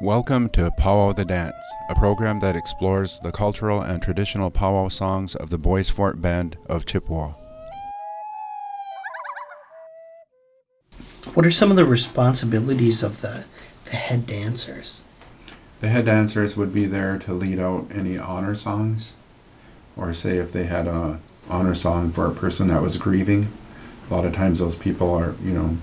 Welcome to Powwow the Dance, a program that explores the cultural and traditional powwow songs of the Bois Forte Band of Chippewa. What are some of the responsibilities of the head dancers? The head dancers would be there to lead out any honor songs, or say if they had a honor song for a person that was grieving. A lot of times those people are,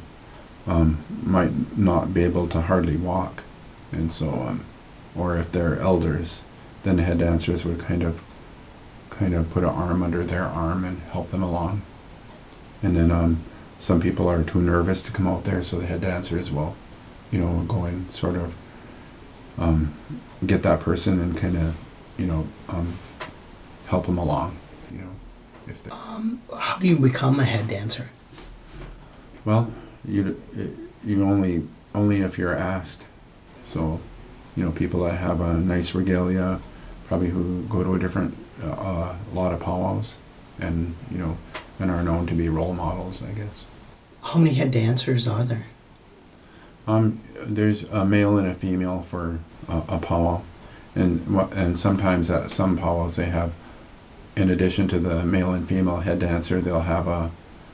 might not be able to hardly walk. And so, or if they're elders, then the head dancers would kind of put an arm under their arm and help them along. And then some people are too nervous to come out there, so the head dancers will, go and sort of get that person and kind of, help them along. If they. How do you become a head dancer? Well, you only if you're asked. So, people that have a nice regalia, probably who go to a lot of powwows, and and are known to be role models, I guess. How many head dancers are there? There's a male and a female for a powwow, and sometimes at some powwows they have, in addition to the male and female head dancer, they'll have a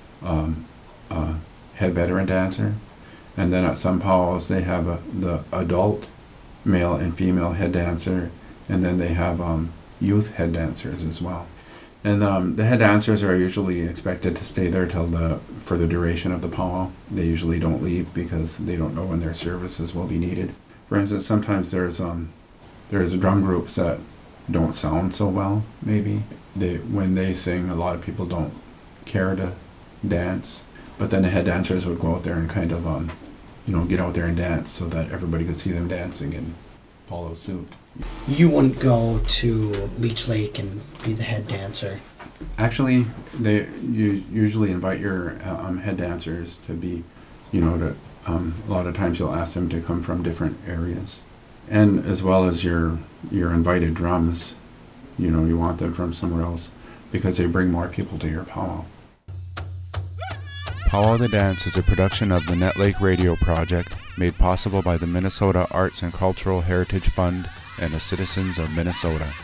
head veteran dancer. And then at some powwows they have the adult male and female head dancer, and then they have youth head dancers as well. And the head dancers are usually expected to stay there for the duration of the powwow. They usually don't leave because they don't know when their services will be needed. For instance, sometimes there's drum groups that don't sound so well. Maybe when they sing, a lot of people don't care to dance. But then the head dancers would go out there and kind of, get out there and dance so that everybody could see them dancing and follow suit. You wouldn't go to Leech Lake and be the head dancer? Actually, you usually invite your head dancers to be, a lot of times you'll ask them to come from different areas. And as well as your invited drums, you want them from somewhere else because they bring more people to your powwow. Powwow the Dance is a production of the Net Lake Radio Project, made possible by the Minnesota Arts and Cultural Heritage Fund and the citizens of Minnesota.